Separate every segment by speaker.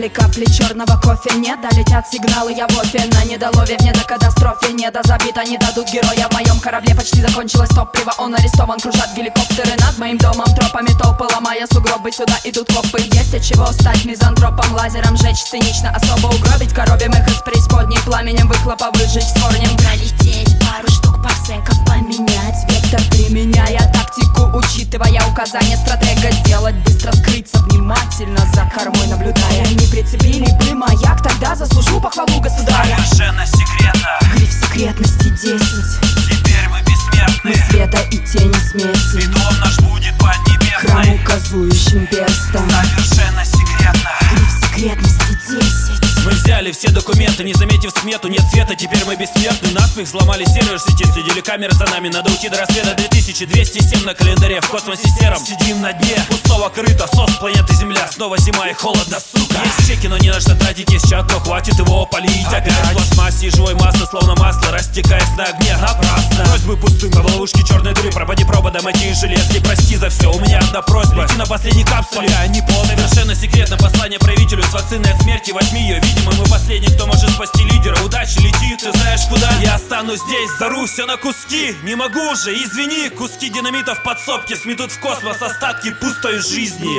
Speaker 1: Дали капли черного кофе, не долетят сигналы, я в офе. На недолове, в недокатастрофе, не дозабито, не дадут героя. В моем корабле почти закончилось топливо, он арестован. Кружат геликоптеры над моим домом, тропами толпы, ломая сугробы, сюда идут копы. Есть от чего стать мизантропом, лазером жечь цинично, особо угробить. Коробим их из преисподней, пламенем выхлопа выжечь с корнем. Пролететь, пару штук парсеков поменять, вектор применяя тактику, учитывая указания стратега. Сделать быстро, скрыться внимательно, за кормой наблюдая. Не прицепили бы маяк, тогда заслужу похвалу государя.
Speaker 2: Совершенно секретно.
Speaker 1: Гриф секретности 10.
Speaker 2: Теперь мы бессмертны.
Speaker 1: Мы света и тени смеси.
Speaker 2: И дом наш будет поднебесный.
Speaker 1: Храм указующим перстом.
Speaker 2: Совершенно секретно.
Speaker 1: Гриф секретности 10.
Speaker 3: Мы взяли все документы, не заметив смету. Нет света, теперь мы бессмертны. Наспех взломали сервер в сети, следили камеры за нами. Надо уйти до рассвета, 2207 на календаре. В космосе сером сидим на дне пустого корыта, сос планеты Земля. Снова зима и холодно, сука. Есть чеки, но не на что тратить, есть чат, но хватит его полить. Опять в пластмассе и живой массы, словно масло, растекаясь на огне напрасно. Просьбы пустым, а в ловушке черной дыры. Пропади проводом эти железки, прости за все. У меня одна просьба, лети на последней капсуле, пока они полны. Совершенно секретно послание правителю с вакциной от смерти. Возьми ее, видимо, мы последний, кто может спасти лидера. Удачи, лети, ты знаешь куда. Я останусь здесь, зару все на куски. Не могу уже, извини. Куски динамита в подсобке сметут в космос остатки пустой жизни.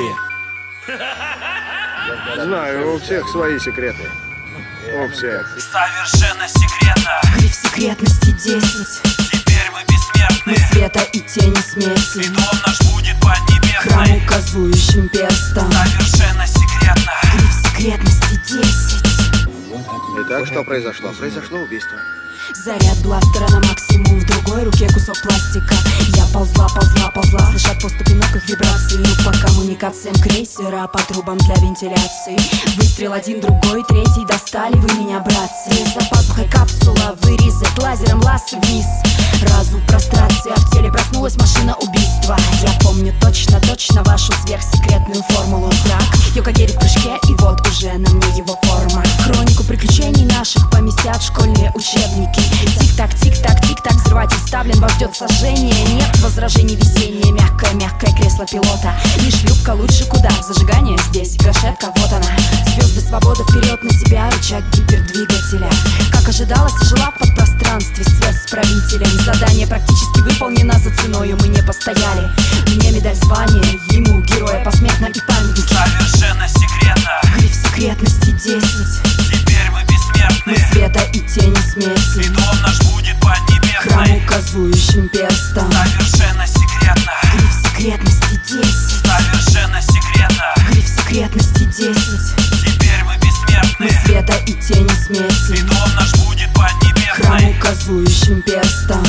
Speaker 4: Знаю, у всех свои секреты. У всех.
Speaker 2: Совершенно секретно.
Speaker 1: Гриф секретности 10.
Speaker 2: Теперь мы бессмертны.
Speaker 1: Мы света и тени смеси.
Speaker 2: И дом наш будет поднебесный.
Speaker 1: Храм указующим перстом.
Speaker 2: Совершенно секретно.
Speaker 1: Гриф секретности 10.
Speaker 4: Итак, что произошло? Произошло убийство.
Speaker 1: Заряд бластера на максимум, в другой руке кусок пластика. Я ползла, слыша поступи ног их вибрации. По коммуникациям крейсера, по трубам для вентиляции. Выстрел один, другой, третий, достали вы меня, братцы. За пазухой капсула, вырезать лазером лаз вниз. Разум в прострации, а в теле проснулась машина убийства. Я помню точно вашу сверхсекретную формулу. Враг, Йокогери в прыжке, и вот уже на мне его форма. Хронику приключений наших поместят в школьные учебники. Тик-так, тик-так, тик-так, взрыватель вставлен, вас ждет сожжение. Нет возражений, везения, мягкое кресло пилота. Не шлюпка, лучше куда, зажигание здесь, гашетка, вот она. Звезды свободы вперед на себя, рычаг гипердвигателя. Как ожидалось, жила в подпространстве, связь с правителем. Задание практически выполнено, за ценою мы не постояли. Мне медаль звания, ему героя посмертно и памятники.
Speaker 2: Совершенно секретно.
Speaker 1: Гриф секретности 10.
Speaker 2: Теперь мы бессмертны.
Speaker 1: Мы света и тени смеси.
Speaker 2: И дом наш будет поднебесный.
Speaker 1: Храм указующим перстом.
Speaker 2: Совершенно секретно.
Speaker 1: Гриф секретности 10.
Speaker 2: Совершенно секретно.
Speaker 1: Гриф секретности 10.
Speaker 2: Теперь мы бессмертны.
Speaker 1: Мы света и тени смеси.
Speaker 2: И дом наш будет
Speaker 1: Храм
Speaker 2: поднебесный.
Speaker 1: указующим перстом.